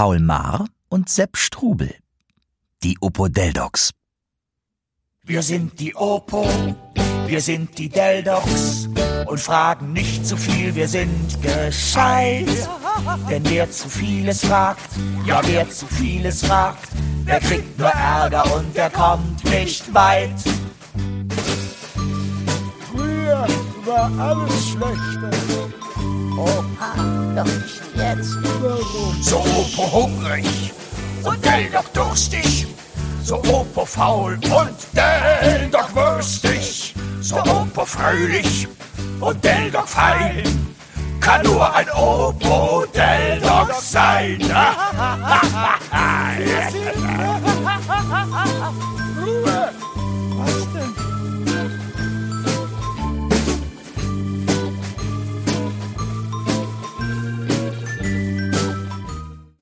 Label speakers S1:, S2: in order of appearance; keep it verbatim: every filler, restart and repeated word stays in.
S1: Paul Maar und Sepp Strubel. Die Opodeldocs.
S2: Wir sind die Opo, wir sind die Deldocs und fragen nicht zu viel, wir sind gescheit. Denn wer zu vieles fragt, ja wer zu vieles fragt, der kriegt nur Ärger und der kommt nicht weit.
S3: Früher war alles schlechter.
S4: Opa, doch nicht jetzt.
S3: Warum?
S2: So Opo hungrig und Deldoc durstig, so Opo faul und Deldoc würstig, so Opo fröhlich und Deldoc fein, kann nur ein Opodeldoc sein.
S3: Ruhe!